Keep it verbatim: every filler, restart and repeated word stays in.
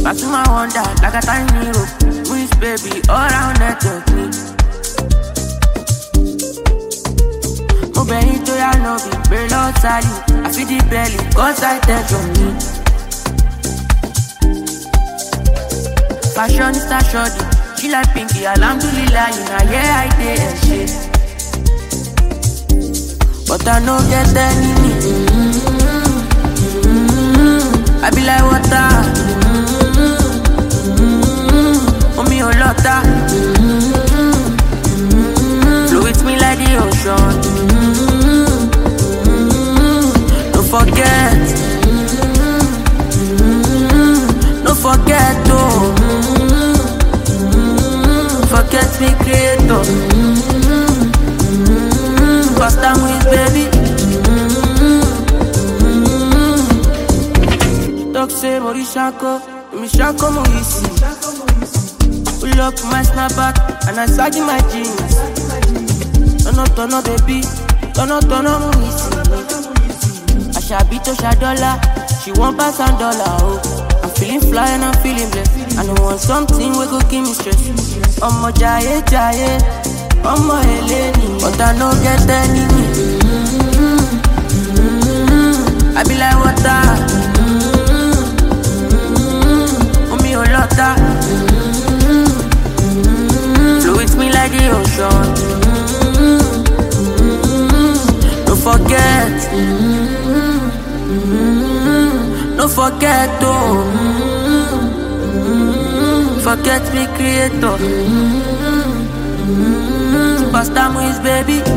Pass my wonder like a tiny rope. Wish baby all around network me. Mo bẹ̀rẹ̀ tó yá lọ bí pé lọ́tàlì. I feel the belly, cause I take on me. Fashionista shorty, she like pinky, alhamdulillah, you know, yeah, I did and shit. But I no get any need. Mm-hmm. I be like water. Mm-hmm. Oh, me, oh, lotta. Mm-hmm. Flow with me like the ocean. Mm-hmm. Don't forget. Mm-hmm. Don't forget, oh. Mm-hmm. Forget me, creator. Mm-hmm. Cause I'm with baby. Mm-hmm. Talk say body shako, me shako mo easy. Pull up my snapback and I sag in my jeans. Turn up, turn up, baby. Turn up, turn up, mo easy. I shall beat to Shadola. She want pass and dollar, oh. I'm feeling fly and I'm feeling blessed. I don't want something we go give me stress. I'm a jaye, jaye. I'm a Heleni, but I no get any. Mm-hmm. Mm-hmm. I be like water. Mm-hmm. Oh, me, oh, lotta. Mm-hmm. Flow with me like the ocean. Mm-hmm. Don't forget. Mm-hmm. Don't forget, oh. Mm-hmm. Forget me, creator. Mm-hmm. Mm-hmm. Pasta Moise, baby.